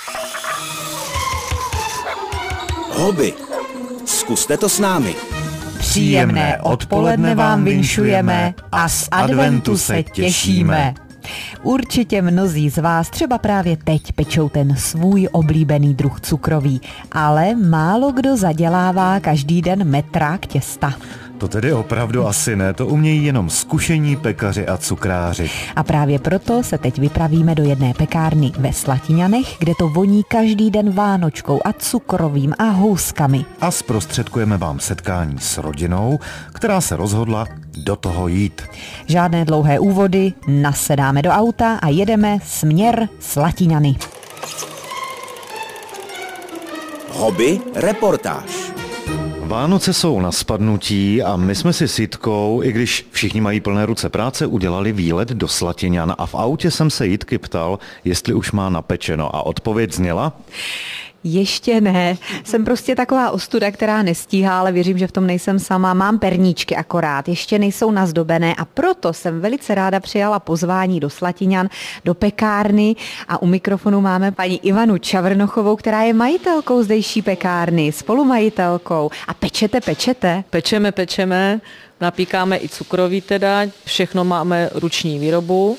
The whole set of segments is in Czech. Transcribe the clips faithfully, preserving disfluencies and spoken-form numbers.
Hobby. Zkuste to s námi. Příjemné odpoledne vám vinšujeme a z adventu se těšíme. Určitě mnozí z vás třeba právě teď pečou ten svůj oblíbený druh cukroví, ale málo kdo zadělává každý den metrák těsta. To tedy opravdu asi ne, to umějí jenom zkušení pekaři a cukráři. A právě proto se teď vypravíme do jedné pekárny ve Slatiňanech, kde to voní každý den vánočkou a cukrovým a houskami. A zprostředkujeme vám setkání s rodinou, která se rozhodla do toho jít. Žádné dlouhé úvody, nasedáme do auta a jedeme směr Slatiňany. Hobby reportáž. Vánoce jsou na spadnutí a my jsme si s Jitkou, i když všichni mají plné ruce práce, udělali výlet do Slatiňan a v autě jsem se Jitky ptal, jestli už má napečeno a odpověď zněla: Ještě ne. Jsem prostě taková ostuda, která nestíhá, ale věřím, že v tom nejsem sama. Mám perníčky akorát, ještě nejsou nazdobené a proto jsem velice ráda přijala pozvání do Slatiňan, do pekárny a u mikrofonu máme paní Ivanu Čavrnochovou, která je majitelkou zdejší pekárny, spolumajitelkou. A pečete, pečete? Pečeme, pečeme, napíkáme i cukroví teda, všechno máme ruční výrobu.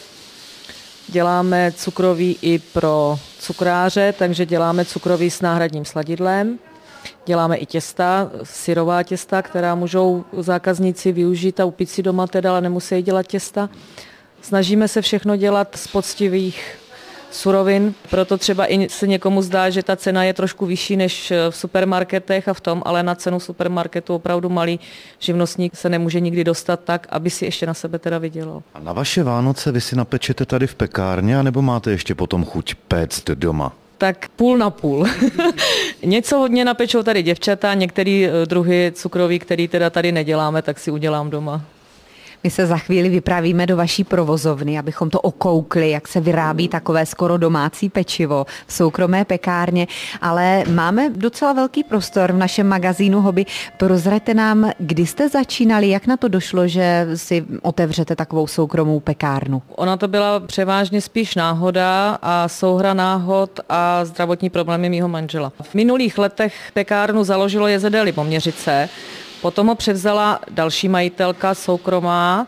Děláme cukroví i pro cukráře, takže děláme cukroví s náhradním sladidlem. Děláme i těsta, syrová těsta, která můžou zákazníci využít a upít si doma teda, ale nemusí dělat těsta. Snažíme se všechno dělat z poctivých surovin, proto třeba i se někomu zdá, že ta cena je trošku vyšší než v supermarketech a v tom, ale na cenu supermarketu opravdu malý živnostník se nemůže nikdy dostat tak, aby si ještě na sebe teda vydělal. A na vaše Vánoce vy si napečete tady v pekárně, anebo máte ještě potom chuť péct doma? Tak půl na půl. Něco hodně napečou tady děvčata, některé druhy cukroví, který teda tady neděláme, tak si udělám doma. My se za chvíli vypravíme do vaší provozovny, abychom to okoukli, jak se vyrábí takové skoro domácí pečivo v soukromé pekárně, ale máme docela velký prostor v našem magazínu Hobby. Prozraďte nám, kdy jste začínali, jak na to došlo, že si otevřete takovou soukromou pekárnu? Ona to byla převážně spíš náhoda a souhra náhod a zdravotní problémy mýho manžela. V minulých letech pekárnu založilo J Z D Liboměřice. Potom ho převzala další majitelka soukromá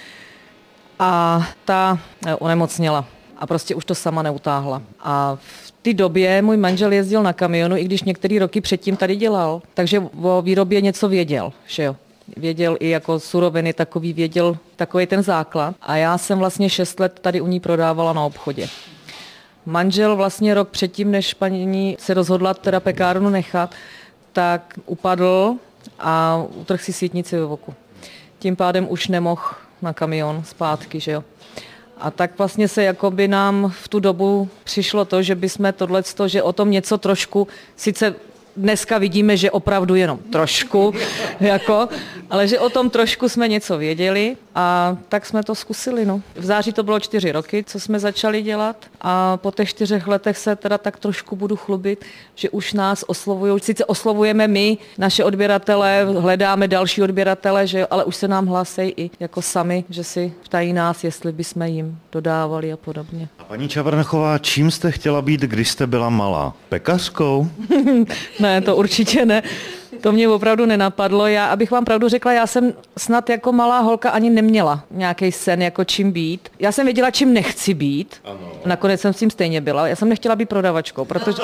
a ta onemocněla a prostě už to sama neutáhla. A v té době můj manžel jezdil na kamionu, i když některé roky předtím tady dělal, takže o výrobě něco věděl, že jo. Věděl i jako suroviny, takový věděl takový ten základ. A já jsem vlastně šest let tady u ní prodávala na obchodě. Manžel vlastně rok předtím, než paní se rozhodla teda pekárnu nechat, tak upadl a utrhl si sítnici ve voku. Tím pádem už nemohl na kamion zpátky, že jo. A tak vlastně se jakoby nám v tu dobu přišlo to, že bychom tohleto, že o tom něco trošku, sice dneska vidíme, že opravdu jenom trošku, jako, ale že o tom trošku jsme něco věděli a tak jsme to zkusili. No. V září to bylo čtyři roky, co jsme začali dělat a po těch čtyřech letech se teda tak trošku budu chlubit, že už nás oslovují, sice oslovujeme my, naše odběratele, hledáme další odběratele, že jo, ale už se nám hlásí i jako sami, že si ptají nás, jestli bychom jim dodávali a podobně. A paní Čavrnochová, čím jste chtěla být, když jste byla malá? Pekařkou? Ne, to určitě ne. To mě opravdu nenapadlo. Já, abych vám pravdu řekla, já jsem snad jako malá holka ani neměla nějaký sen, jako čím být. Já jsem věděla, čím nechci být. Ano. Nakonec jsem s tím stejně byla. Já jsem nechtěla být prodavačkou, protože...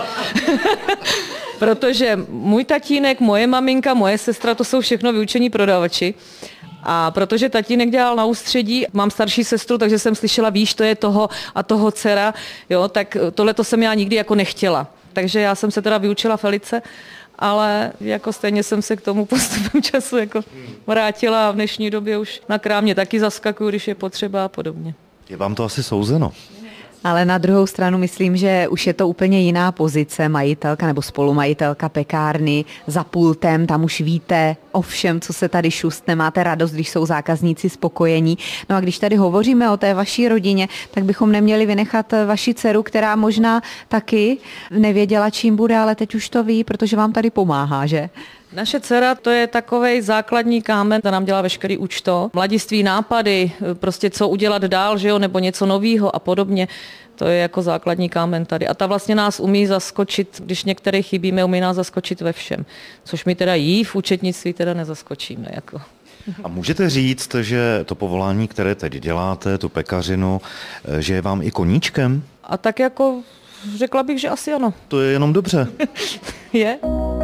protože můj tatínek, moje maminka, moje sestra, to jsou všechno vyučení prodavači. A protože tatínek dělal na ústředí, mám starší sestru, takže jsem slyšela, víš, to je toho a toho dcera, jo, tak tohle to jsem já nikdy jako nechtěla. Takže já jsem se teda vyučila Felice, ale jako stejně jsem se k tomu postupem času jako vrátila a v dnešní době už na krámě taky zaskakuju, když je potřeba a podobně. Je vám to asi souzeno? Ale na druhou stranu myslím, že už je to úplně jiná pozice, majitelka nebo spolumajitelka pekárny za pultem, tam už víte o všem, co se tady šustne, máte radost, když jsou zákazníci spokojení. No a když tady hovoříme o té vaší rodině, tak bychom neměli vynechat vaši dceru, která možná taky nevěděla, čím bude, ale teď už to ví, protože vám tady pomáhá, že? Naše dcera, to je takovej základní kámen, ta nám dělá veškerý účto. Mladiství, nápady, prostě co udělat dál, že jo, nebo něco novýho a podobně. To je jako základní kámen tady. A ta vlastně nás umí zaskočit, když některé chybíme, umí nás zaskočit ve všem. Což mi teda jí v účetnictví teda nezaskočíme. Jako. A můžete říct, že to povolání, které teď děláte, tu pekařinu, že je vám i koníčkem? A tak jako řekla bych, že asi ano. To je jenom dobře. Je?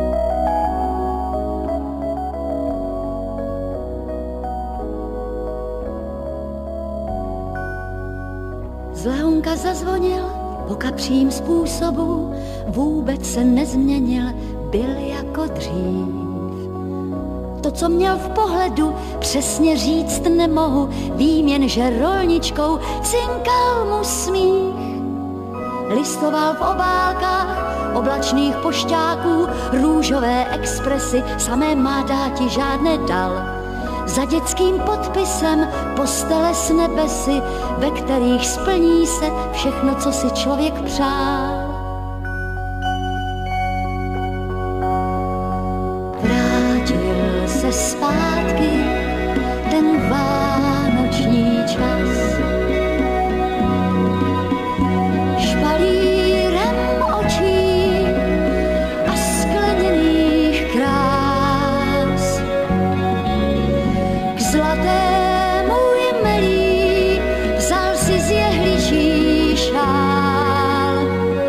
Zvonka zazvonil po kapřím způsobu, vůbec se nezměnil, byl jako dřív. To, co měl v pohledu, přesně říct nemohu, vím jen, že rolničkou cinkal mu smích. Listoval v obálkách oblačných pošťáků, růžové expresy, samé mádáti žádné dal. Za dětským podpisem postele s nebesy, ve kterých splní se všechno, co si člověk přál. Vrátil se zpátky ten vánoční čas. Špalírem očí a skleněných krás. K zlatému jmelí vzal si z jehličí šál.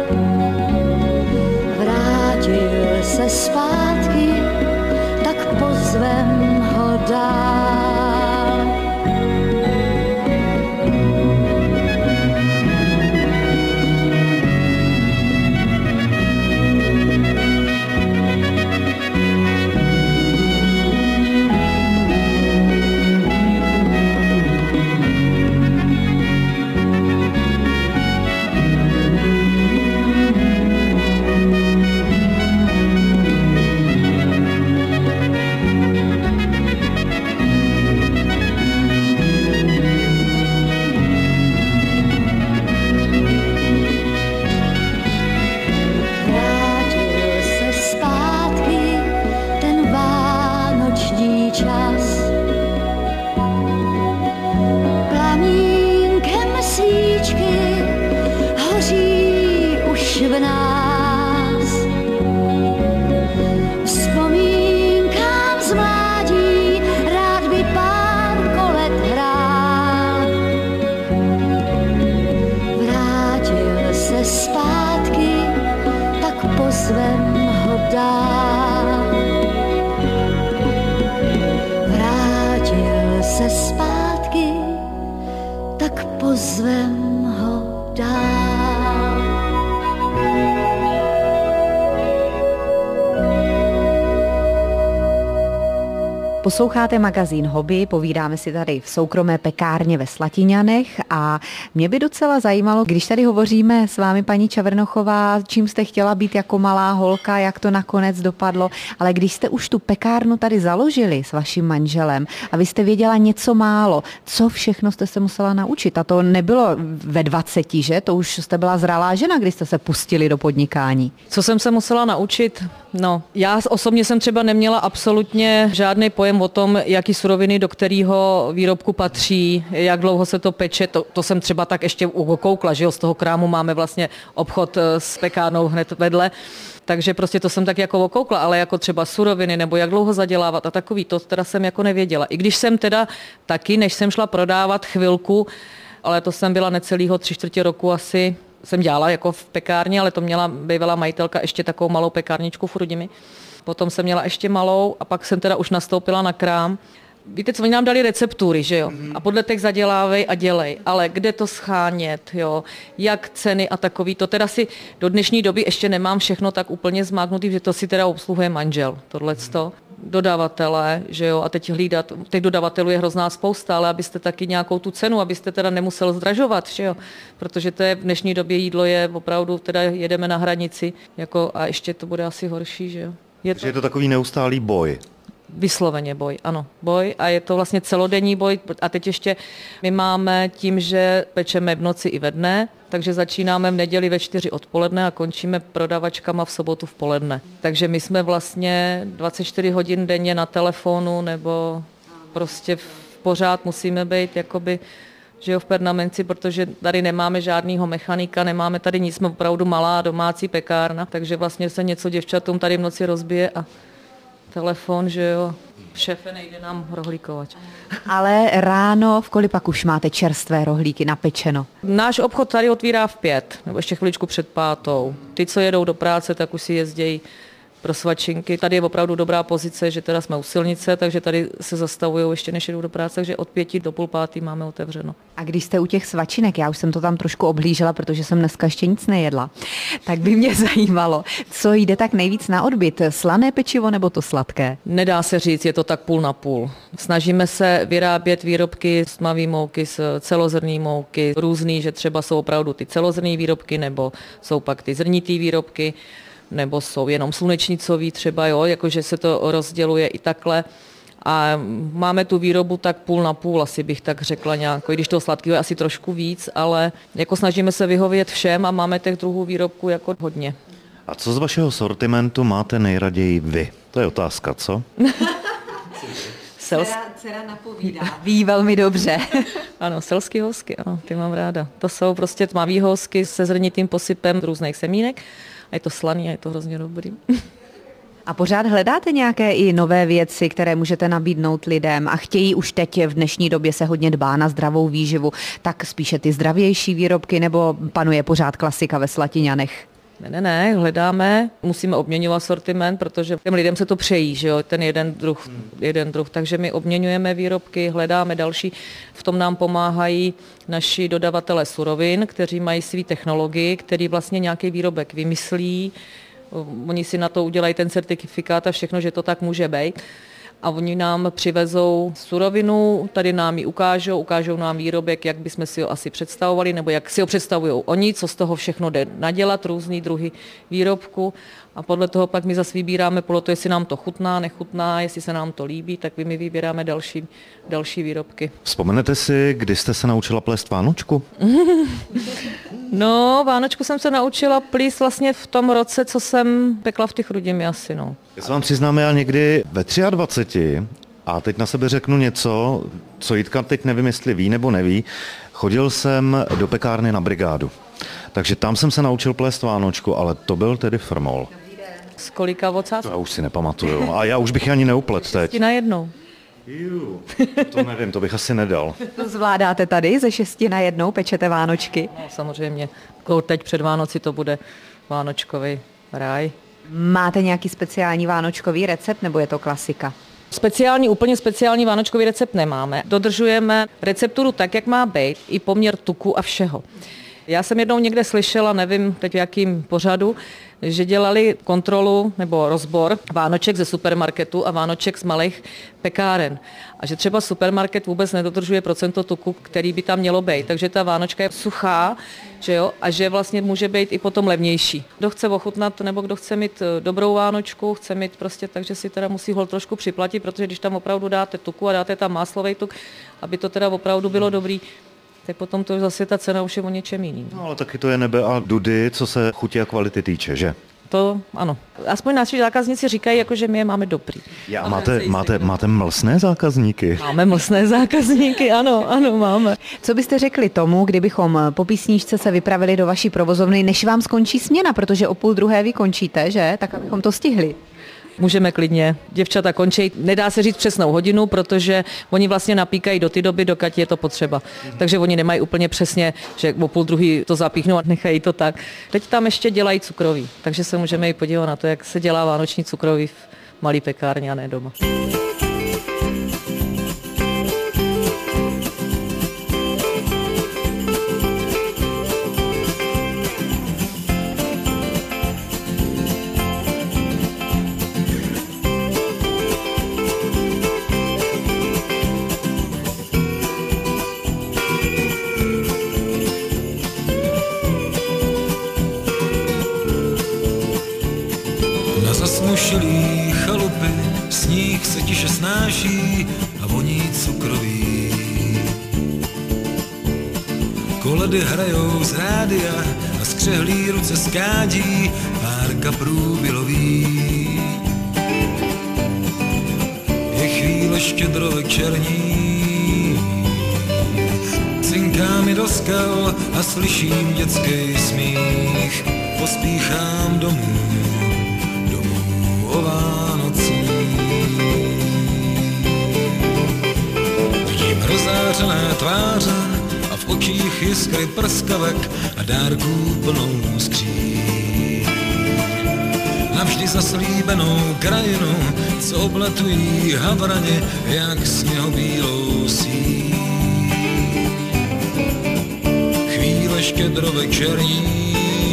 Vrátil se zpátky, tak pozvem ho dál. V nás vzpomínkám z mládí, rád by pár kolet hrál. Vrátil se zpátky, tak pozvem ho dál. Vrátil se zpátky, tak pozvem ho dál. Posloucháte magazín Hobby, povídáme si tady v soukromé pekárně ve Slatiňanech a mě by docela zajímalo, když tady hovoříme s vámi, paní Čavrnochová, čím jste chtěla být jako malá holka, jak to nakonec dopadlo, ale když jste už tu pekárnu tady založili s vaším manželem a vy jste věděla něco málo, co všechno jste se musela naučit? A to nebylo ve dvaceti, že? To už jste byla zralá žena, když jste se pustili do podnikání. Co jsem se musela naučit? No, já osobně jsem třeba neměla absolutně žádný pojem o tom, jaký suroviny do kterého výrobku patří, jak dlouho se to peče, to, to jsem třeba tak ještě ukoukla, že jo, z toho krámu máme vlastně obchod s pekárnou hned vedle, takže prostě to jsem tak jako okoukla, ale jako třeba suroviny nebo jak dlouho zadělávat a takový, to teda jsem jako nevěděla. I když jsem teda taky, než jsem šla prodávat chvilku, ale to jsem byla necelýho tři čtvrtě roku asi, jsem dělala jako v pekárně, ale to měla bývalá majitelka ještě takovou malou pekárničku v Chrudimi. Potom jsem měla ještě malou a pak jsem teda už nastoupila na krám. Víte co, oni nám dali receptury, že jo? A podle těch zadělávej a dělej. Ale kde to schánět, jo? Jak ceny a takový. To teda si do dnešní doby ještě nemám všechno tak úplně zmáknutý, že to si teda obsluhuje manžel. Tohleto. Dodavatele, že jo? A teď hlídat. Těch dodavatelů je hrozná spousta, ale abyste taky nějakou tu cenu, abyste teda nemusel zdražovat, že jo? Protože to je v dnešní době jídlo je opravdu, teda jedeme na hranici, jako a ještě to bude asi horší, že jo? Je to... je to takový neustálý boj. Vysloveně boj, ano, boj a je to vlastně celodenní boj a teď ještě my máme tím, že pečeme v noci i ve dne, takže začínáme v neděli ve čtyři odpoledne a končíme prodavačkama v sobotu v poledne. Takže my jsme vlastně dvacet čtyři hodin denně na telefonu nebo prostě pořád musíme být jakoby, že jo, v permanenci, protože tady nemáme žádnýho mechanika, nemáme tady nic, jsme opravdu malá domácí pekárna, takže vlastně se něco děvčatům tady v noci rozbije a telefon, že jo, šéfe, nejde nám rohlíkovat. Ale ráno v kolik pak už máte čerstvé rohlíky napečeno? Náš obchod tady otvírá v pět, nebo ještě chviličku před pátou. Ty, co jedou do práce, tak už si jezdějí pro svačinky. Tady je opravdu dobrá pozice, že teda jsme u silnice, takže tady se zastavují ještě než jdou do práce, takže od pěti do půl pátý máme otevřeno. A když jste u těch svačinek, já už jsem to tam trošku oblížela, protože jsem dneska ještě nic nejedla, tak by mě zajímalo, co jde tak nejvíc na odbyt, slané pečivo nebo to sladké? Nedá se říct, je to tak půl na půl. Snažíme se vyrábět výrobky z tmavé mouky, z celozrnné mouky, různý, že třeba jsou opravdu ty celozrnné výrobky, nebo jsou pak ty zrnitý výrobky, nebo jsou jenom slunečnicový třeba, jo, jakože se to rozděluje i takhle. A máme tu výrobu tak půl na půl, asi bych tak řekla nějak, i když toho sladkého je asi trošku víc, ale jako snažíme se vyhovět všem a máme těch druhů výrobků jako hodně. A co z vašeho sortimentu máte nejraději vy? To je otázka, co? Dcera, dcera napovídá. Ví velmi dobře. Ano, selský housky, ano, ty mám ráda. To jsou prostě tmavý housky se zrnitým posypem různých semínek. A je to slaný a je to hrozně dobrý. A pořád hledáte nějaké i nové věci, které můžete nabídnout lidem a chtějí už teď, v dnešní době se hodně dbá na zdravou výživu, tak spíše ty zdravější výrobky, nebo panuje pořád klasika ve Slatiňanech? Ne, ne, ne, hledáme, musíme obměňovat sortiment, protože těm lidem se to přejí, že jo, ten jeden druh, hmm. jeden druh, takže my obměňujeme výrobky, hledáme další, v tom nám pomáhají naši dodavatelé surovin, kteří mají svý technologii, který vlastně nějaký výrobek vymyslí, oni si na to udělají ten certifikát a všechno, že to tak může být. A oni nám přivezou surovinu, tady nám ji ukážou, ukážou nám výrobek, jak bychom si ho asi představovali, nebo jak si ho představují oni, co z toho všechno jde nadělat, různý druhy výrobku. A podle toho pak my zase vybíráme podle toho, jestli nám to chutná, nechutná, jestli se nám to líbí, tak my vybíráme další, další výrobky. Vzpomenete si, kdy jste se naučila plést vánočku? No, vánočku jsem se naučila plést vlastně v tom roce, co jsem pekla v těch Chrudimi asi, no. Já se vám přiznám, já někdy ve dvaceti třech a teď na sebe řeknu něco, co Jitka teď nevím, jestli ví nebo neví, chodil jsem do pekárny na brigádu. Takže tam jsem se naučil plést vánočku, ale to byl tedy frmol. Z kolika vocát? To já už si nepamatuju. A já už bych ani neuplet teď. Šesti na jednou. Jú, to nevím, to bych asi nedal. To zvládáte tady ze šesti na jednou, pečete vánočky? No, samozřejmě. Teď před Vánoci to bude vánočkový ráj. Máte nějaký speciální vánočkový recept, nebo je to klasika? Speciální, úplně speciální vánočkový recept nemáme. Dodržujeme recepturu tak, jak má být, i poměr tuku a všeho. Já jsem jednou někde slyšela, nevím teď v jakým pořadu, že dělali kontrolu nebo rozbor vánoček ze supermarketu a vánoček z malých pekáren. A že třeba supermarket vůbec nedodržuje procento tuku, který by tam mělo být. Takže ta vánočka je suchá, že jo, a že vlastně může být i potom levnější. Kdo chce ochutnat nebo kdo chce mít dobrou vánočku, chce mít prostě tak, že si teda musí hol trošku připlatit, protože když tam opravdu dáte tuku a dáte tam máslový tuk, aby to teda opravdu bylo dobrý, tak potom to zase ta cena už je o něčem jiným. No ale taky to je nebe a dudy, co se chutí a kvality týče, že? To ano. Aspoň naši zákazníci říkají, jako, že my je máme dobrý. Já, máte, máte, máte mlsné zákazníky? Máme mlsné zákazníky, ano, ano, máme. Co byste řekli tomu, kdybychom po písničce se vypravili do vaší provozovny, než vám skončí směna, protože o půl druhé vy končíte, že? Tak abychom to stihli. Můžeme klidně. Děvčata končí, nedá se říct přesnou hodinu, protože oni vlastně napíkají do ty doby, dokud je to potřeba. Takže oni nemají úplně přesně, že o půl druhý to zapíchnou a nechají to tak. Teď tam ještě dělají cukroví, takže se můžeme i podívat na to, jak se dělá vánoční cukroví v malý pekárně a ne doma. Zasmušilý chalupy, sníh se tiše snáší a voní cukroví. koledy hrajou z rádia a skřehlí ruce skádí pár kaprů bylový. Je chvíle štědrovečerní, cinká mi do skal a slyším dětský smích. Pospíchám domů, domů o Vánocích. Vidím rozářené tváře a v očích jiskry prskavek a dárků plnou skříň. Navždy zaslíbenou krajinu, co obletují havrani jak sněhobílou síň. Chvíle štědrovečerní,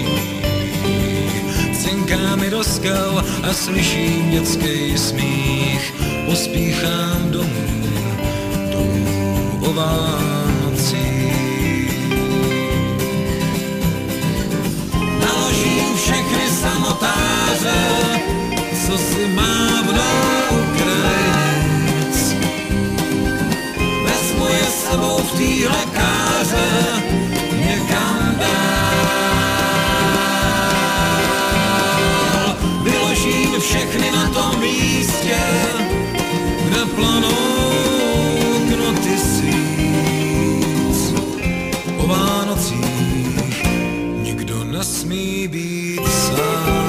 cinká mi do skal a slyším dětský smích. Pospíchám domů, domů o Vánocích. Naložím všechny samotáře, co si mávnou krajnic. Vezmu je s sebou v týhle káře někam dál. Vyložím všechny na tom místě, kde planou knoty svíc. O Vánocích nikdo nesmí být sám.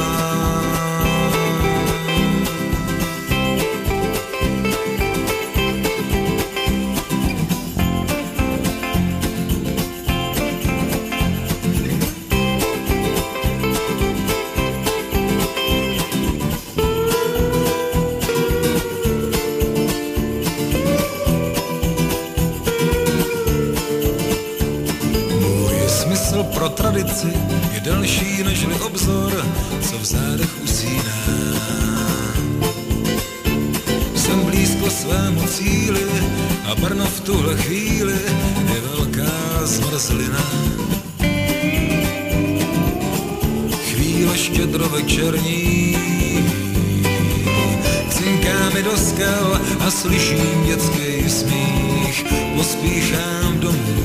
Pro tradici je delší nežli obzor, co v zádech usíná. Jsem blízko svému cíli a Brno v tuhle chvíli je velká zmrzlina. Chvíle štědrovečerní, cinká mi do skal a slyším dětský smích. Pospíchám domů,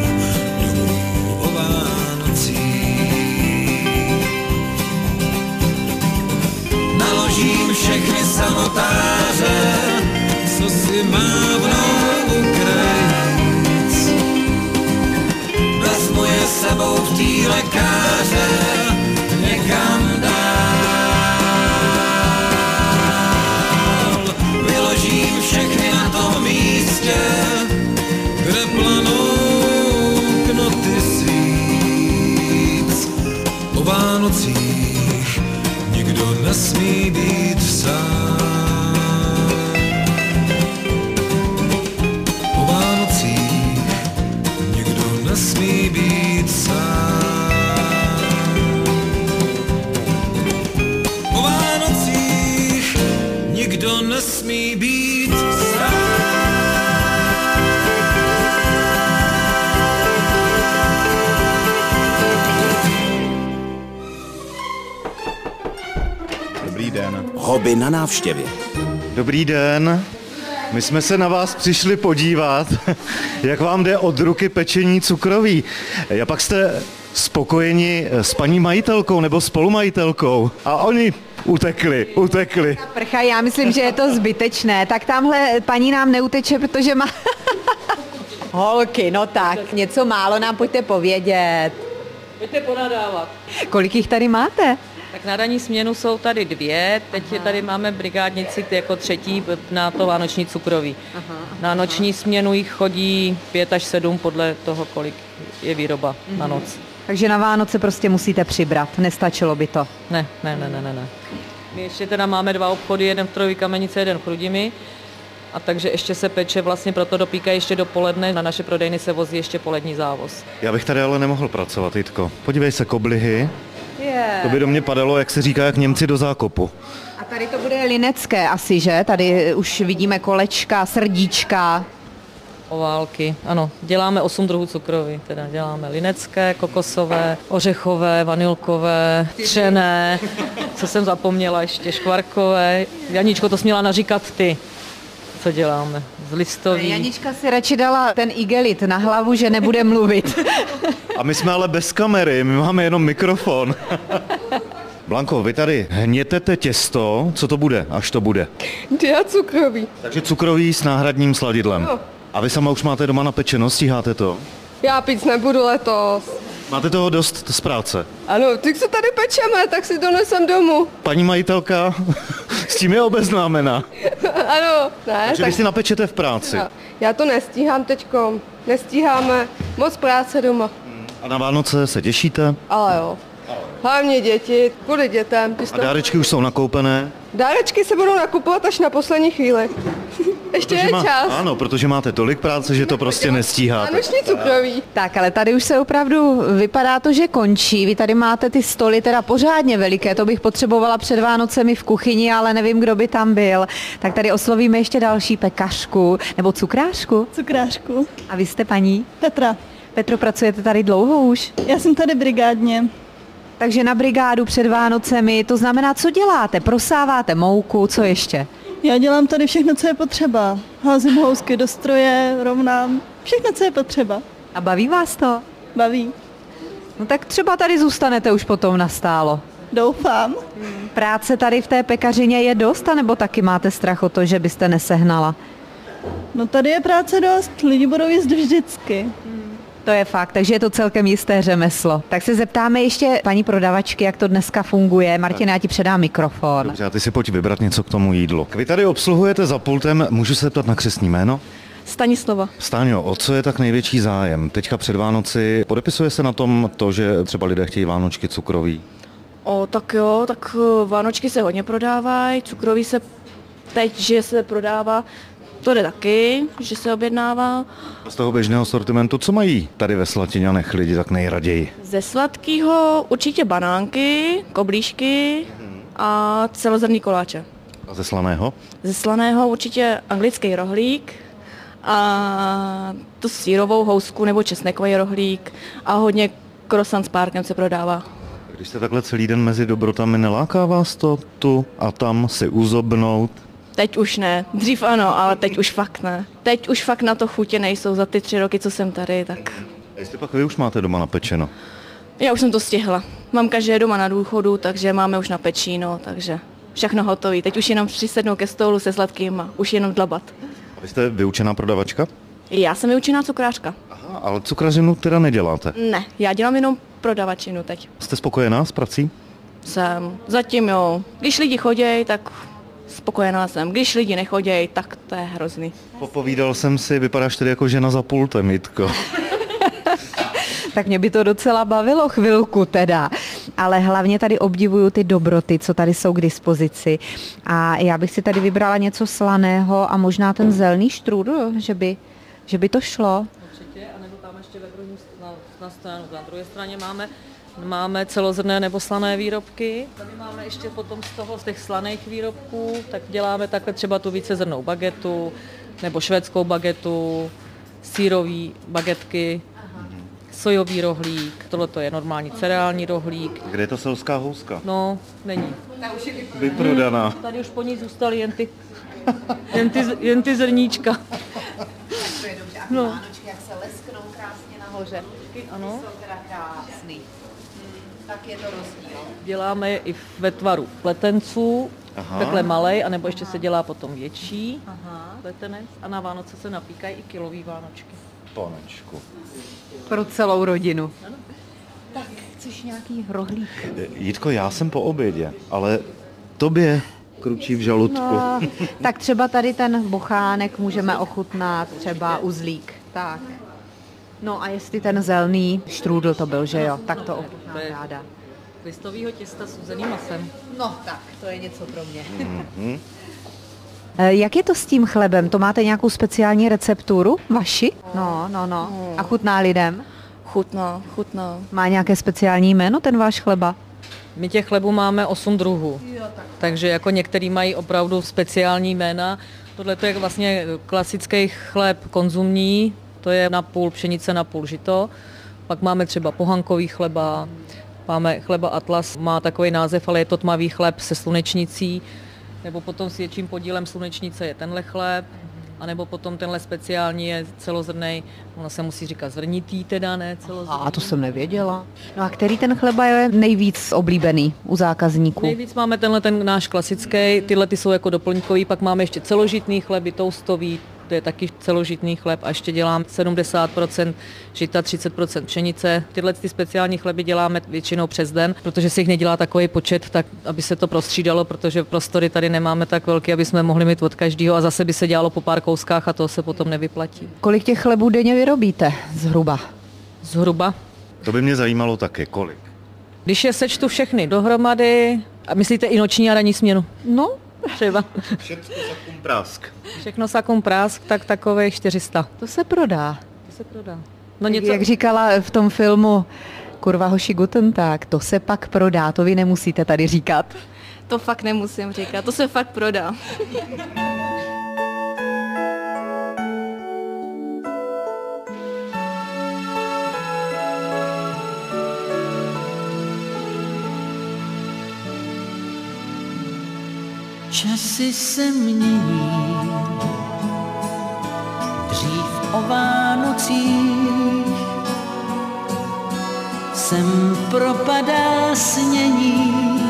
naložím všechny samotáře, co si mávnou krajnic. Vezmu je sebou v týhle káře někam dál. Vyložím všechny na tom místě, kde planou knoty svíc. O Vánocích nikdo nesmí být sám. O Vánocích nikdo nesmí být sám. O Vánocích nikdo nesmí být sám. Dobrý den. Hobby na návštěvě. Dobrý den. My jsme se na vás přišli podívat, jak vám jde od ruky pečení cukroví. A pak jste spokojeni s paní majitelkou nebo spolumajitelkou a oni utekli, utekli. Prcha, já myslím, že je to zbytečné. Tak tamhle paní nám neuteče, protože má... Holky, no tak, něco málo nám pojďte povědět. Pojďte ponadávat. Kolik jich tady máte? Tak na ranní směnu jsou tady dvě, teď aha. Tady máme brigádnici jako třetí na to vánoční cukroví. Aha, aha. Na noční směnu jich chodí pět až sedm podle toho, kolik je výroba mhm. na noc. Takže na Vánoce prostě musíte přibrat, nestačilo by to? Ne, ne, ne, ne, ne. My ještě teda máme dva obchody, jeden v Trojí Kamenice, jeden v Chrudimi. A takže ještě se peče, vlastně proto dopíká ještě dopoledne. Na naše prodejny se vozí ještě polední závoz. Já bych tady ale nemohl pracovat, Jitko. Podívej se, koblihy. Yeah. To by do mě padalo, jak se říká, jak Němci do zákopu. A tady to bude linecké asi, že? Tady už vidíme kolečka, srdíčka. Oválky, ano. Děláme osm druhů cukroví. Teda děláme linecké, kokosové, ořechové, vanilkové, třené. Co jsem zapomněla ještě? Škvarkové. Janíčko, to směla naříkat ty. co děláme. Z listový. Janička si radši dala ten igelit na hlavu, že nebude mluvit. A my jsme ale bez kamery, my máme jenom mikrofon. Blanko, vy tady hnětete těsto, co to bude, až to bude? Já cukrový. Takže cukrový s náhradním sladidlem. No. A vy sama už máte doma napečeno, stíháte to? Já pít nebudu letos. Máte toho dost z práce? Ano, tak se tady pečeme, tak si donesem domů. Paní majitelka s tím je obeznámena. Ano, ne, Takže tak vy si napečete v práci. já, já to nestíhám teďko. Nestíháme, moc práce doma. A na Vánoce se těšíte? Ale jo. Hlavně děti, kvůli dětem. Ty A sto... dárečky už jsou nakoupené? Dárečky se budou nakupovat až na poslední chvíli. Ještě Protože je má- čas. Ano, protože máte tolik práce, že to prostě nestíháte. Vánoční cukroví. Tak, ale tady už se opravdu vypadá to, že končí. Vy tady máte ty stoly teda pořádně veliké, to bych potřebovala před Vánocemi v kuchyni, ale nevím, kdo by tam byl. Tak tady oslovíme ještě další pekařku nebo cukrářku. Cukrářku. A vy jste paní? Petra. Petro, pracujete tady dlouho už? Já jsem tady brigádně. Takže na brigádu před Vánocemi, to znamená, co děláte? Prosáváte mouku, co ještě? Já dělám tady všechno, co je potřeba. Házím housky do stroje, rovnám. Všechno, co je potřeba. A baví vás to? Baví. No tak třeba tady zůstanete už potom nastálo. Doufám. Práce tady v té pekařině je dost, anebo taky máte strach o to, že byste nesehnala? No tady je práce dost, lidi budou jíst vždycky. To je fakt, takže je to celkem jisté řemeslo. Tak se zeptáme ještě paní prodavačky, jak to dneska funguje. Martina, já ti předám mikrofon. Dobře, a ty si pojď vybrat něco k tomu jídlu. Vy tady obsluhujete za pultem, můžu se zeptat na křestní jméno? Stanislava. Stáňo, o co je tak největší zájem? Teďka před Vánoci podepisuje se na tom to, že třeba lidé chtějí vánočky cukroví? O, tak jo, tak vánočky se hodně prodávají, cukroví se teď, že se prodává, to jde taky, že se objednává. Z toho běžného sortimentu, co mají tady ve Slatiňanech lidi tak nejraději? Ze sladkého určitě banánky, koblížky a celozrnný koláče. A ze slaného? Ze slaného určitě anglický rohlík a tu sírovou housku nebo česnekový rohlík a hodně croissant s párkem se prodává. Když jste takhle celý den mezi dobrotami, neláká vás to tu a tam si uzobnout? Teď už ne, dřív ano, ale teď už fakt ne. Teď už fakt na to chutě nejsou za ty tři roky, co jsem tady, tak... A jestli pak vy už máte doma napečeno? Já už jsem to stihla. Mamka žije doma na důchodu, takže máme už na pečíno, takže všechno hotový. Teď už jenom přisednu ke stolu se sladkým a už jenom dlabat. A vy jste vyučená prodavačka? Já jsem vyučená cukrářka. Aha, ale cukrařinu teda neděláte. Ne, já dělám jenom prodavačinu teď. Jste spokojená s prací? Jsem, zatím jo. Když lidi chodějí, tak spokojená jsem. Když lidi nechodějí, tak to je hrozný. Popovídal jsem si, vypadáš tedy jako žena za pultem, Jitko. Tak mě by to docela bavilo chvilku teda, ale hlavně tady obdivuju ty dobroty, co tady jsou k dispozici. A já bych si tady vybrala něco slaného a možná ten zelený štrůdl, že by, že by to šlo. Určitě, anebo tam ještě ve druhé na, na stranu. Na druhé straně máme, máme celozrnné nebo slané výrobky. Tady máme ještě potom z toho, z těch slaných výrobků, tak děláme takhle třeba tu vícezrnnou bagetu, nebo švédskou bagetu, sírový bagetky, sojový rohlík, tohle to je normální cereální rohlík. Kde je ta selská houska? No, není. Vyprodaná. Tady už po ní zůstaly jen ty, jen ty, jen ty zrníčka. To je dobře. A No. Vánočky, jak se lesknou krásně nahoře. Ano. Jsou teda krásný. Hmm, tak je to rozdíl. Děláme je i ve tvaru pletenců, Aha. takhle malej, anebo ještě se dělá potom větší Aha. pletenec a na Vánoce se napíkají i kilový vánočky. Panečku. Pro celou rodinu. Tak, chceš nějaký rohlík? Jitko, já jsem po obědě, ale tobě kručí v žaludku. No, tak třeba tady ten bochánek můžeme ochutnat, třeba uzlík. Tak. No a jestli ten zelený štrůdl to byl, že jo, tak to ochutnám To je- ráda. Listovýho těsta s uzeným masem. No tak, to je něco pro mě. Mm-hmm. Jak je to s tím chlebem? To máte nějakou speciální recepturu vaši? No, no, no. A chutná lidem? Chutná, chutná. Má nějaké speciální jméno ten váš chleba? My těch chlebů máme osm druhů, takže jako některý mají opravdu speciální jména. Tohle to je vlastně klasický chléb konzumní, to je na půl pšenice, na půl žito. Pak máme třeba pohankový chleba, máme chleba Atlas, má takový název, ale je to tmavý chléb se slunečnicí, nebo potom s větším podílem slunečnice je tenhle chléb. anebo potom tenhle speciální je celozrnnej, ono se musí říkat zrnitý teda, ne celozrnný. A to jsem nevěděla. No a který ten chleba je nejvíc oblíbený u zákazníků? Nejvíc máme tenhle ten náš klasický, tyhle ty jsou jako doplňkový, pak máme ještě celožitný chleby, toastový, to je taky celožitný chleb a ještě dělám sedmdesát procent žita, třicet procent pšenice. Tyhle ty speciální chleby děláme většinou přes den, protože si jich nedělá takový počet, tak aby se to prostřídalo, protože prostory tady nemáme tak velké, aby jsme mohli mít od každého a zase by se dělalo po pár kouskách a to se potom nevyplatí. Kolik těch chlebů denně vyrobíte zhruba? Zhruba. To by mě zajímalo taky, kolik. Když je sečtu všechny dohromady, a myslíte i noční a ranní směnu? No, třeba. Všechno sakum prásk. Všechno sakum prásk, tak takové čtyři sta. To se prodá. To se prodá. No něco... Jak říkala v tom filmu Kurva hoši Guten Tag, to se pak prodá, to vy nemusíte tady říkat. To fakt nemusím říkat, to se fakt prodá. Časy se mění, dřív o Vánocích sem propadá snění,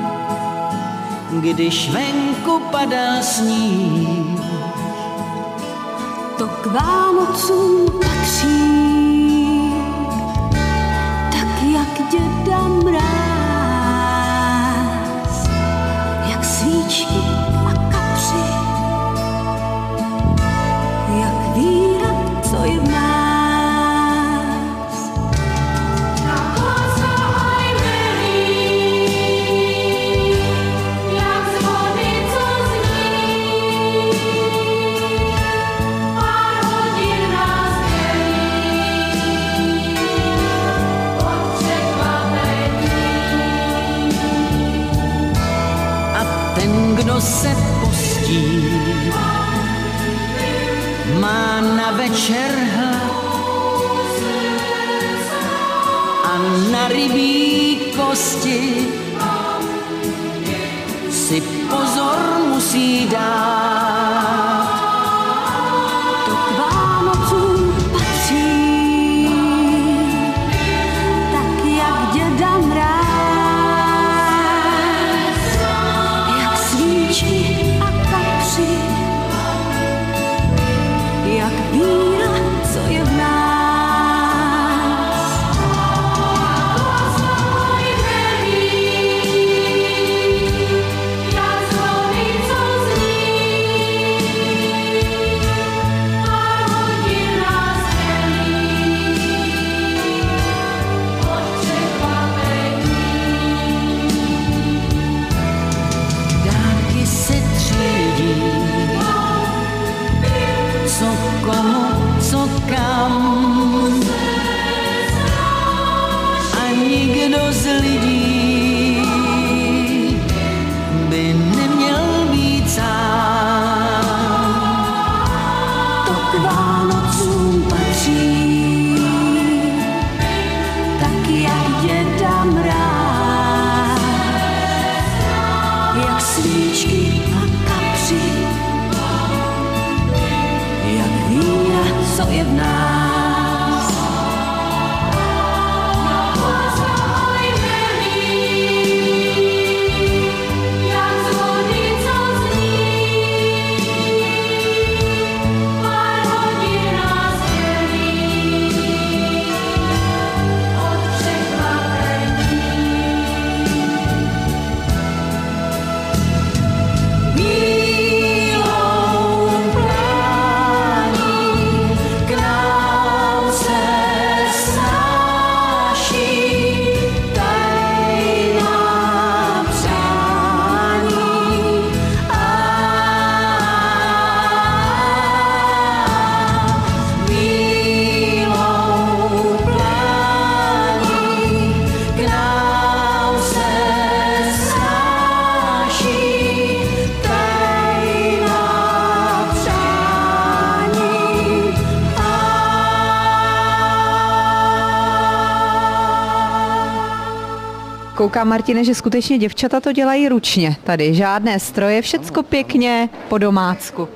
když venku padá sníh. To k Vánocům patří, tak jak děda mráz, jak svíčky a kapři, jak víra, co je v nás. Kdo se postí, má na večer hlad a na rybí kosti si pozor musí dát. To k Vánocům patří, tak jak děda mráz, a kapři, jak víra, co je v nás. Jak zvony, co zní, pár hodin nás dělí od překvapení. Se třídí, co komu, co kam, a nikdo z lidí by neměl být sám. To k Vánocům patří, tak jak děda mráz, jak svíčky a kapři, jak víra, co je v nás. Jak zvony, co zní, pár hodin nás dělí od překvapení. Koukám, Martine, že skutečně děvčata to dělají ručně tady. Žádné stroje, všecko pěkně po domácku.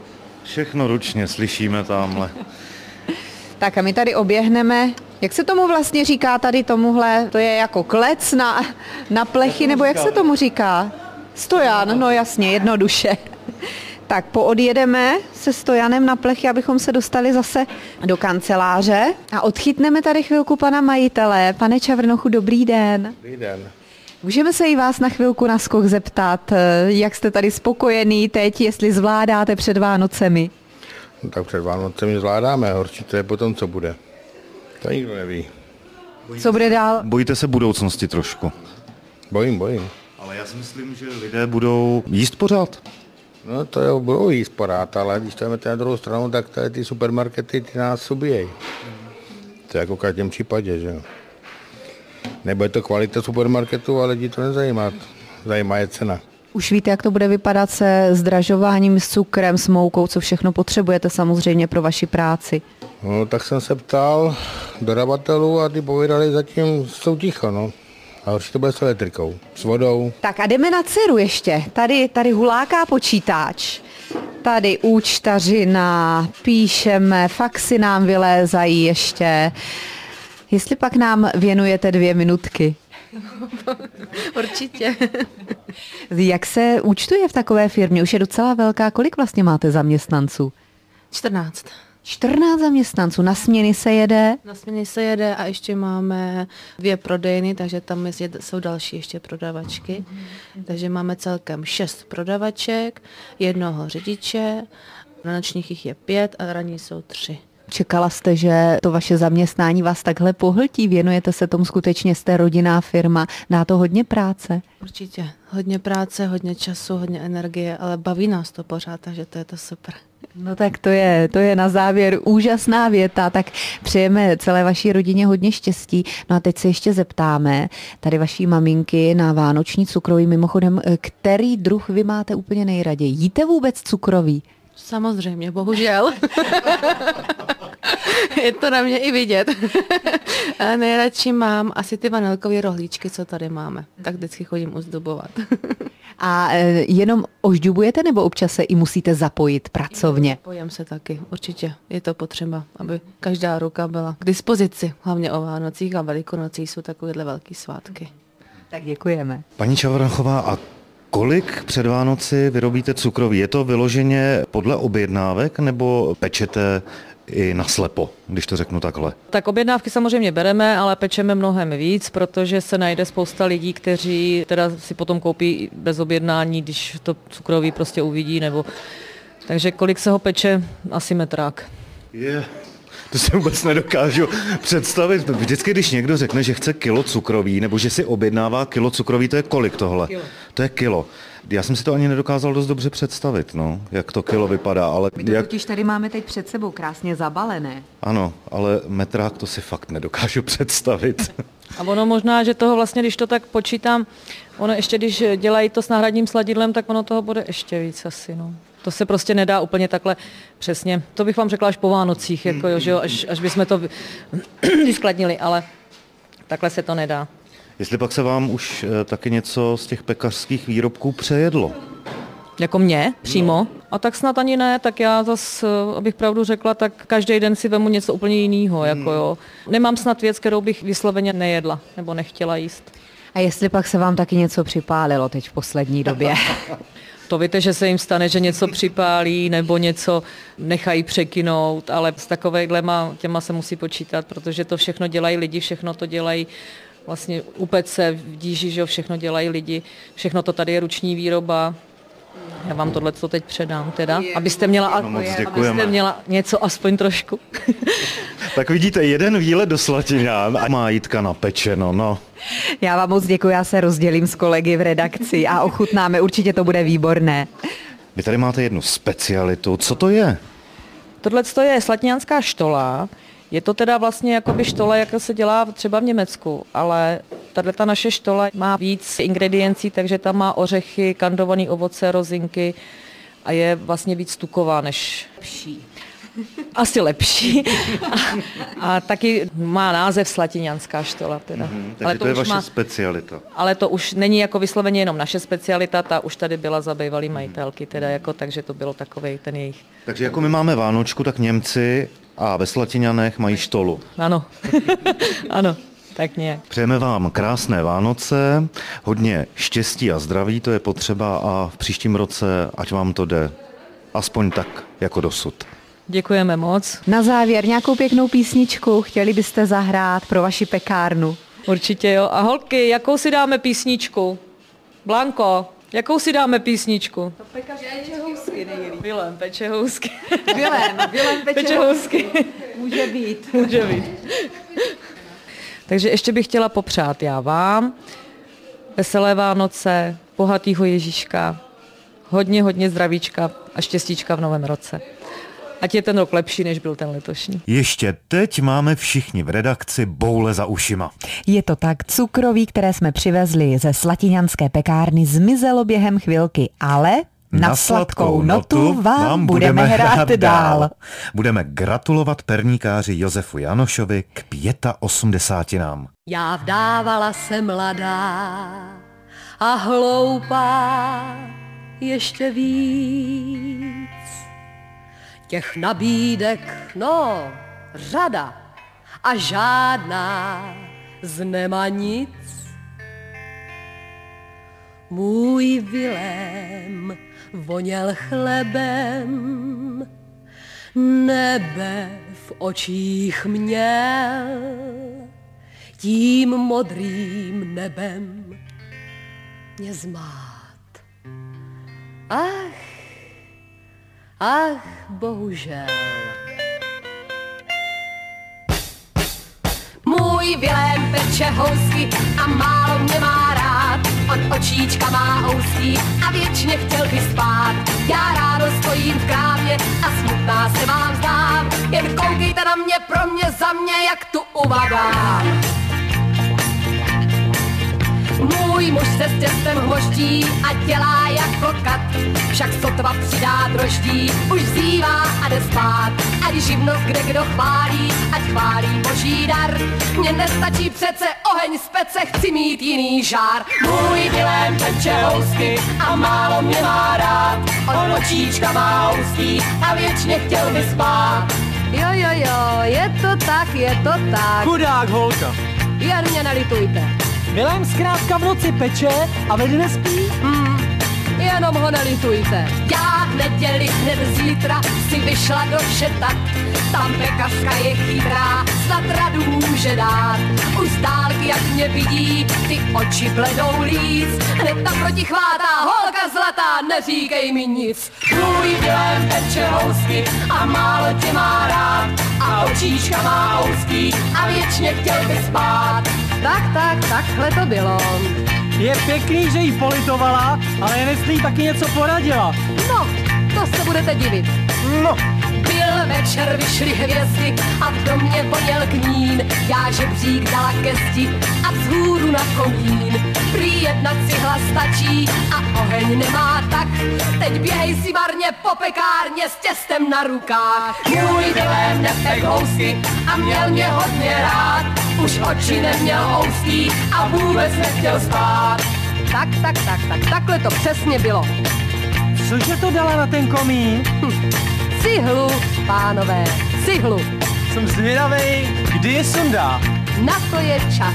Všechno ručně, slyšíme tamhle. Tak a my tady oběhneme, jak se tomu vlastně říká tady tomuhle, to je jako klec na, na plechy, nebo jak se tomu říká? Stojan, no jasně, jednoduše. Tak poodjedeme se stojanem na plechy, abychom se dostali zase do kanceláře a odchytneme tady chvilku pana majitele. Pane Čavrnochu, dobrý den. Dobrý den. Můžeme se i vás na chvilku na skok zeptat, jak jste tady spokojený teď, jestli zvládáte před Vánocemi? No, tak před Vánocemi zvládáme, horší to je potom, co bude. To nikdo neví. Co bude dál? Bojíte se budoucnosti trošku? Bojím, bojím. Ale já si myslím, že lidé budou jíst pořád. No to jo, budou jíst pořád, ale když jdeme na druhou stranu, tak tady ty supermarkety ty nás ubíjejí. To je jako v každém případě, že jo. Nebude to kvalita supermarketu, ale lidi to nezajímá. Zajímá je cena. Už víte, jak to bude vypadat se zdražováním, s cukrem, s moukou, co všechno potřebujete samozřejmě pro vaši práci? No tak jsem se ptal dodavatelů a ty povídali, zatím jsou ticho, no. A horší to bude s elektrikou, s vodou. Tak a jdeme na dceru ještě. Tady, tady huláká počítač. Tady účtařina, píšeme, faxy nám vylézají ještě. Jestli pak nám věnujete dvě minutky. Určitě. Jak se účtuje v takové firmě? Už je docela velká. Kolik vlastně máte zaměstnanců? čtrnáct. čtrnáct zaměstnanců. Na směny se jede? Na směny se jede a ještě máme dvě prodejny, takže tam jsou další ještě prodavačky. Mm. Takže máme celkem šest prodavaček, jednoho řidiče, na nočních jich je pět a ranní jsou tři. Čekala jste, že to vaše zaměstnání vás takhle pohltí? Věnujete se tomu skutečně, jste rodinná firma, dá to hodně práce? Určitě. Hodně práce, hodně času, hodně energie, ale baví nás to pořád, takže to je to super. No tak to je, to je na závěr úžasná věta, tak přejeme celé vaší rodině hodně štěstí. No a teď se ještě zeptáme tady vaší maminky na vánoční cukroví. Mimochodem, který druh vy máte úplně nejraději? Jíte vůbec cukroví? Samozřejmě, bohužel. Je to na mě i vidět. Ale nejradši mám asi ty vanilkové rohlíčky, co tady máme. Tak vždycky chodím uzdobovat. A e, jenom ožďubujete, nebo občas se i musíte zapojit pracovně? Zapojím se taky, určitě. Je to potřeba, aby každá ruka byla k dispozici. Hlavně o Vánocích a Velikonocích jsou takovéhle velké svátky. Tak děkujeme. Paní Čavrnochová, a kolik před Vánoci vyrobíte cukroví? Je to vyloženě podle objednávek nebo pečete i naslepo, když to řeknu takhle? Tak objednávky samozřejmě bereme, ale pečeme mnohem víc, protože se najde spousta lidí, kteří teda si potom koupí bez objednání, když to cukroví prostě uvidí, nebo... Takže kolik se ho peče? Asi metrák. Je, to si vůbec nedokážu představit. Vždycky, když někdo řekne, že chce kilo cukroví, nebo že si objednává kilo cukroví, to je kolik tohle? Kilo. To je kilo. Já jsem si to ani nedokázal dost dobře představit, no, jak to kilo vypadá. Ale My to jak... totiž tady máme teď před sebou krásně zabalené. Ano, ale metrák to si fakt nedokážu představit. A ono možná, že toho vlastně, když to tak počítám, ono ještě, když dělají to s náhradním sladidlem, tak ono toho bude ještě víc asi, no. To se prostě nedá úplně takhle přesně. To bych vám řekla až po Vánocích, jako, jo, že jo, až, až bychom to vyskladnili, ale takhle se to nedá. Jestli pak se vám už e, taky něco z těch pekařských výrobků přejedlo? Jako mě přímo? No. A tak snad ani ne, tak já zase, abych pravdu řekla, tak každý den si vemu něco úplně jiného. Jako jo. Nemám snad věc, kterou bych vysloveně nejedla nebo nechtěla jíst. A jestli pak se vám taky něco připálilo teď v poslední době? To víte, že se jim stane, že něco připálí nebo něco nechají překynout, ale s takovejhlema těma se musí počítat, protože to všechno dělají lidi, všechno to dělají vlastně u pece, v díži, že všechno dělají lidi, všechno to tady je ruční výroba. Já vám tohle to teď předám teda, abyste měla, no, moc abyste měla něco aspoň trošku. Tak vidíte, jeden výlet do Slatiňán a má Jitka napečeno, no. Já vám moc děkuji, já se rozdělím s kolegy v redakci a ochutnáme, určitě to bude výborné. Vy tady máte jednu specialitu, co to je? Tohle je slatiňánská štola. Je to teda vlastně jakoby štola, jak se dělá třeba v Německu, ale tato naše štola má víc ingrediencí, takže tam má ořechy, kandované ovoce, rozinky a je vlastně víc tuková než pší. Asi lepší. A, a taky má název Slatiňanská štola. Teda. Mm-hmm, takže ale to, to je vaše má, specialita. Ale to už není jako vysloveně jenom naše specialita, ta už tady byla za bývalý majitelky, teda jako, takže to bylo takovej ten jejich. Takže jako my máme Vánočku, tak Němci a ve Slatiňanech mají štolu. Ano, ano. Tak nějak. Přejeme vám krásné Vánoce, hodně štěstí a zdraví, to je potřeba a v příštím roce, ať vám to jde aspoň tak jako dosud. Děkujeme moc. Na závěr nějakou pěknou písničku chtěli byste zahrát pro vaši pekárnu? Určitě jo. A holky, jakou si dáme písničku? Blanko, jakou si dáme písničku? To pekař peče housky nejlíp. Vilém peče housky. Vilém, Vilém peče, peče housky. Může být. Může být. Takže ještě bych chtěla popřát já vám veselé Vánoce, bohatýho Ježíška, hodně, hodně zdravíčka a štěstíčka v novém roce. Ať je ten rok lepší, než byl ten letošní. Ještě teď máme všichni v redakci boule za ušima. Je to tak, cukroví, které jsme přivezli ze Slatiňanské pekárny, zmizelo během chvilky, ale na, na sladkou notu vám, vám budeme hrát dál. Budeme gratulovat perníkáři Josefu Janošovi k osmdesátinám. Já vdávala se mladá a hloupá ještě víc. Těch nabídek, no, řada a žádná z nema nic. Můj Vilém voněl chlebem, nebe v očích měl, tím modrým nebem mě zmát. Ach, ach, bohužel. Můj Vilém peče housky a málo mě má rád. On očíčka má ouský a věčně chtěl by spát. Já ráno stojím v krámě a smutná se vám zdám. Jen koukejte na mě, pro mě, za mě, jak tu uvadám. Můj muž se s těstem hmoždí a dělá jako kat. Však sotva přidá droždí, už zívá a jde spát. Ať živnost kde kdo chválí, ať chválí boží dar. Mně nestačí přece oheň z pece, chci mít jiný žár. Můj Vilém peče housky a málo mě má rád. On očíčka má housky a věčně chtěl by spát. Jo, jo, jo, je to tak, je to tak. Chudák holka. Jen mě nelitujte. Vilém zkrátka v noci peče a ve dne spí? Hmm, jenom ho nelitujte. Já v neděli hned zítra si vyšla do šetat. Tam pekařka je chytrá, snad radu může dát. Už z dálky, jak mě vidí, ty oči bledou líc. Hned tam proti chvátá, holka zlatá, neříkej mi nic. Můj Vilém peče housky a málo tě má rád. A očíčka má housky a věčně chtěl by spát. Tak, tak, takhle to bylo. Je pěkný, že jí politovala, ale jen jestli jí taky něco poradila. No, to se budete divit. No. Byl večer, vyšly hvězdy a v domě voněl knín. Já žebřík dala ke zdi a vzhůru na komín. Prý jedna cihla stačí a oheň nemá tak. Teď běhej si marně po pekárně s těstem na rukách. Můj Vilém nepek housky a měl mě hodně rád. Už oči neměl housky a vůbec nechtěl spát. Tak, tak, tak, tak, takhle to přesně bylo. Cože to dala na ten komín? Hm. Cihlu, pánové, cihlu. Jsem zvědavej, kdy je sundá. Na to je čas.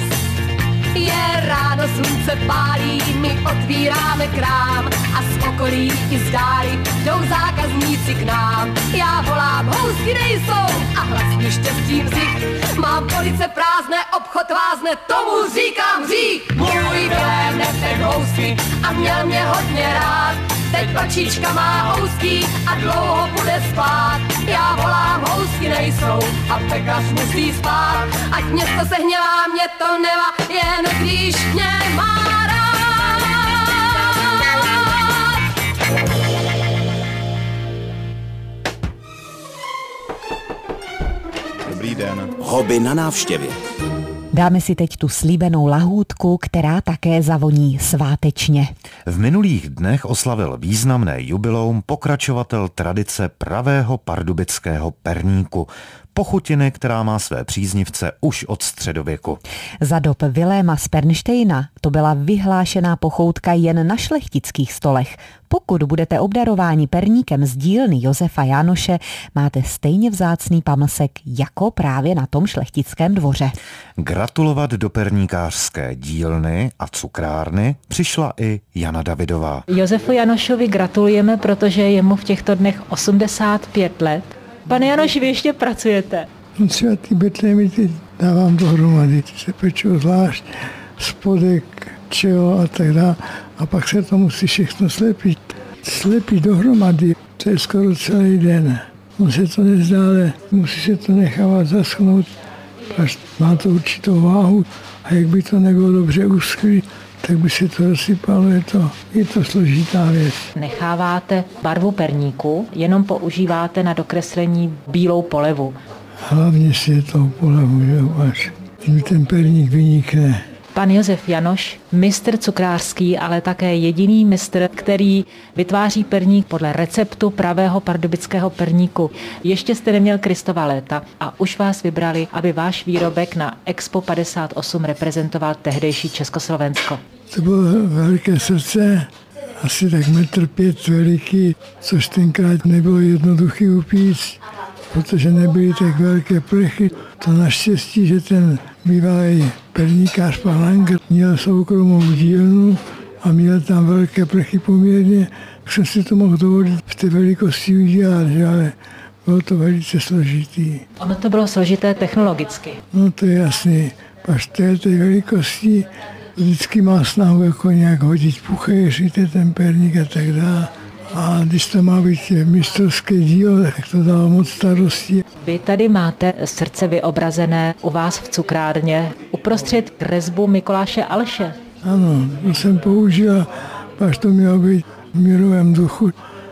Je ráno, slunce pálí, my otvíráme krám a z okolí i z dály jdou zákazníci k nám. Já volám, housky nejsou a hlas mi štěstím vzych. Mám police prázdné, obchod vázne, tomu říkám hřích. Můj Vilém nepek housky a měl mě hodně rád. Teď pačička má housky a dlouho bude spát. Já volám, housky nejsou a pekař musí spát. Ať město se hněvá, mě to nevá, jen když mě má rád. Dobrý den. Hobby na návštěvě. Dáme si teď tu slíbenou lahůdku, která také zavoní svátečně. V minulých dnech oslavil významné jubileum pokračovatel tradice pravého pardubického perníku. Pochutiny, která má své příznivce už od středověku. Za dob Viléma z Pernštejna to byla vyhlášená pochoutka jen na šlechtických stolech. Pokud budete obdarováni perníkem z dílny Josefa Jánoše, máte stejně vzácný pamlsek jako právě na tom šlechtickém dvoře. Gratulovat do perníkářské dílny a cukrárny přišla i Jana Davidová. Josefu Janošovi gratulujeme, protože je mu v těchto dnech osmdesát pět let. Pane Janoši, vy ještě pracujete? No třeba ty betlémy teď dávám dohromady, se pečou zvlášť, spodek, čelo a tak dále. A pak se to musí všechno slepit. Slepit dohromady, to je skoro celý den. On se to nezdá, ale musí se to nechávat zaschnout, až má to určitou váhu. A jak by to nebylo dobře uschlý, tak by se to rozsypalo, je to, je to složitá věc. Necháváte barvu perníku, jenom používáte na dokreslení bílou polevu. Hlavně si je toho polevu, že až ten perník vynikne. Pan Josef Janoš, mistr cukrářský, ale také jediný mistr, který vytváří perník podle receptu pravého pardubického perníku. Ještě jste neměl Kristova léta a už vás vybrali, aby váš výrobek na Expo padesát osm reprezentoval tehdejší Československo. To bylo velké srdce, asi tak metr pět veliký, což tenkrát nebylo jednoduchý upíct, protože nebyly tak velké plechy. To naštěstí, že ten bývalý perníkář pan Langer měl soukromou dílnu a měl tam velké plechy poměrně, tak jsem si to mohl dovolit v té velikosti udělat, že? Ale bylo to velice složitý. Ono to bylo složité technologicky. No to je jasný. Až té, té velikosti vždycky má snahu jako nějak hodit puchéřit ten perník a tak dále. A když to má být mistrovské dílo, tak to dalo moc starostí. Vy tady máte srdce vyobrazené u vás v cukrárně uprostřed kresbu Mikuláše Alše. Ano, to jsem použil, až to mělo být v mírovém duchu.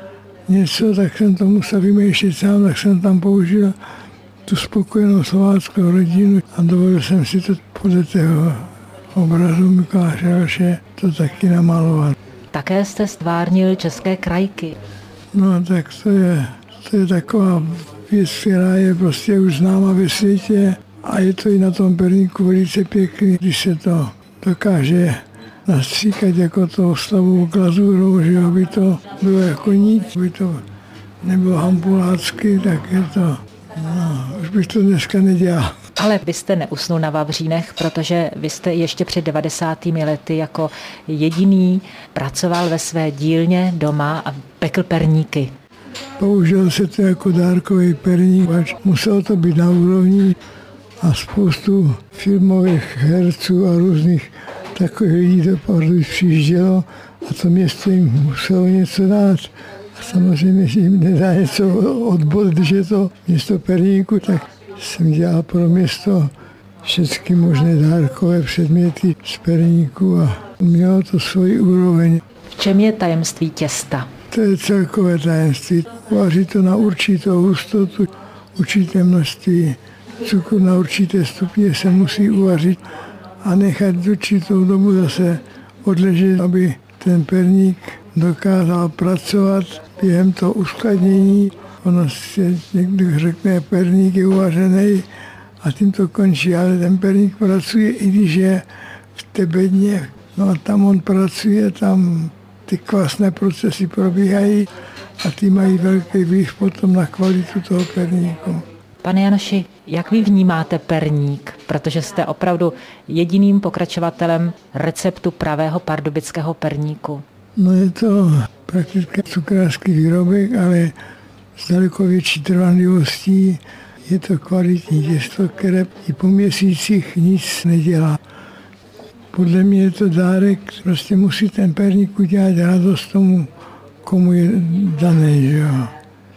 Něco, tak jsem to musel vymýšlet sám, tak jsem tam použil tu spokojenou slováckou rodinu a dovolil jsem si to podle toho obrazu Mikuláše Alše to taky namalovat. Také jste stvárnil české krajky. No tak to je, to je taková věc, která je prostě už známa ve světě a je to i na tom perníku velice pěkný, když se to dokáže nastříkat jako to slavou glazurou, že aby to bylo jako nic, aby to nebylo hampulácky, tak je to, no, už bych to dneska nedělal. Ale vy jste neusnul na vavřínech, protože vy jste ještě před devadesátými lety jako jediný pracoval ve své dílně doma a pekl perníky. Použil se to jako dárkový perník, až muselo to být na úrovni a spoustu filmových herců a různých takových lidí do Pardubic přijíždělo a to město jim muselo něco dát. A samozřejmě, že jim nedá něco odbor, když je to město perníku, tak jsem dělal pro město všechny možné dárkové předměty z perníku a mělo to svoji úroveň. V čem je tajemství těsta? To je celkové tajemství. Uvařit to na určitou hustotu, určité množství cukru na určité stupně se musí uvařit a nechat určitou dobu zase odležet, aby ten perník dokázal pracovat během toho uskladnění. Ono se někdy řekne, perník je uvařený a tím to končí, ale ten perník pracuje, i když je v té bedně. No a tam on pracuje, tam ty kvasné procesy probíhají a ty mají velký vliv potom na kvalitu toho perníku. Pane Janoši, jak vy vnímáte perník? Protože jste opravdu jediným pokračovatelem receptu pravého pardubického perníku. No je to prakticky cukrářský výrobek, ale s daleko větší trvanlivostí. Je to kvalitní těsto, které i po měsících nic nedělá. Podle mě je to dárek, prostě musí ten perník udělat radost tomu, komu je daný. Že jo.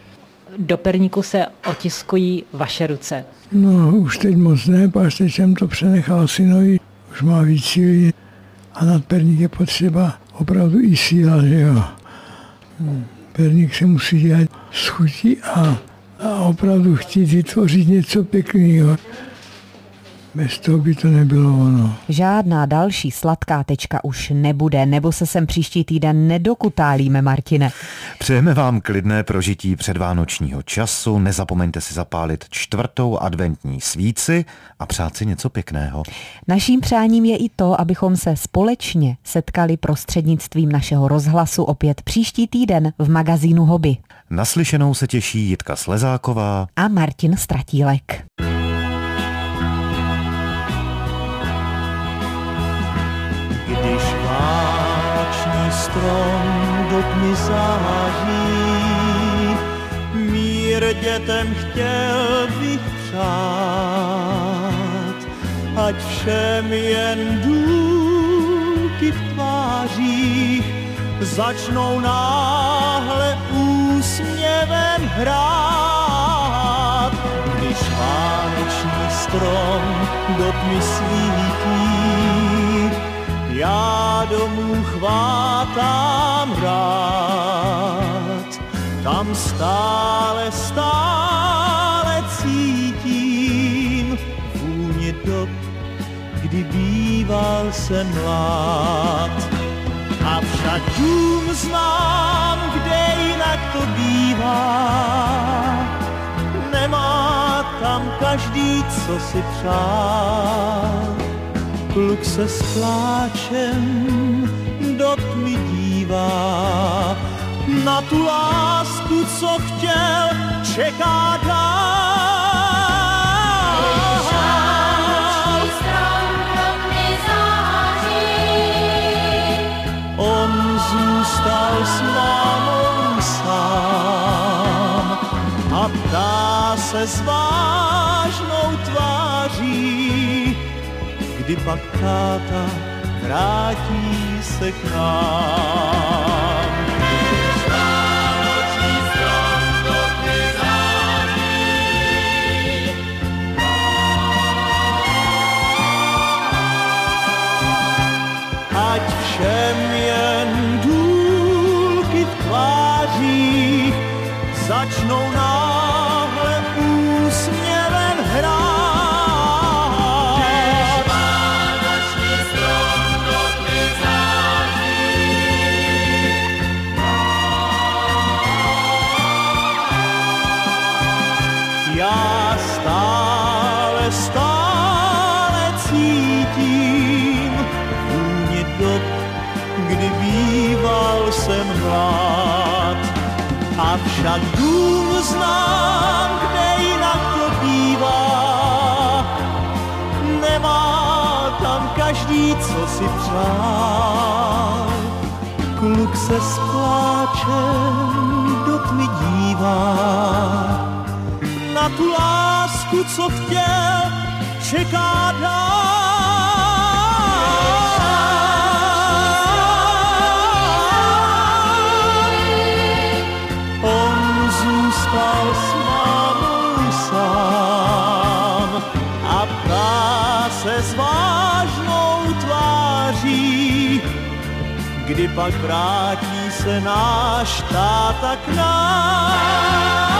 Do perníku se otiskují vaše ruce. No už teď moc ne, až teď jsem to přenechal synovi, už má víc síly a nad perník je potřeba opravdu i síla, že jo. Perník se musí dělat s chutí a, a opravdu chtít vytvořit něco pěkného. Bez toho by to nebylo ono. Žádná další sladká tečka už nebude, nebo se sem příští týden nedokutálíme, Martine. Přejeme vám klidné prožití předvánočního času, nezapomeňte si zapálit čtvrtou adventní svíci a přát si něco pěkného. Naším přáním je i to, abychom se společně setkali prostřednictvím našeho rozhlasu opět příští týden v magazínu Hobby. Naslyšenou se těší Jitka Slezáková a Martin Stratílek. Když vánoční strom do tmy září, mír dětem chtěl bych přát, ať všem jen důlky v tvářích začnou náhle úsměvem hrát. Když vánoční strom do tmy svítí, já domů chvátám rád, tam stále, stále cítím vůni dob, kdy býval jsem mlád. A však dům znám, kde jinak to bývá, nemá tam každý, co si přál. Kluk se s pláčem do tmy dívá, na tu lásku, co chtěl, čeká dál. Vánoční strom do tmy září, on zůstal s mámou sám a ptá se s vážnou tváří, kdy pak táta vrátí se k nám. Vánoční strom do tmy září, ať všem jen důlky v tvářích začnou náhle úsměvem hrát. Já stále, stále cítím vůni dob, kdy býval jsem mlád. Avšak dům znám, kde jinak to bývá, nemá tam každý, co si přál. Kluk se s pláčem do tmy dívá, na tu lásku, co chtěl, čeká dál. On zůstal s mámou sám a ptá se s vážnou tváří, kdy pak vrátí se náš táta k nám.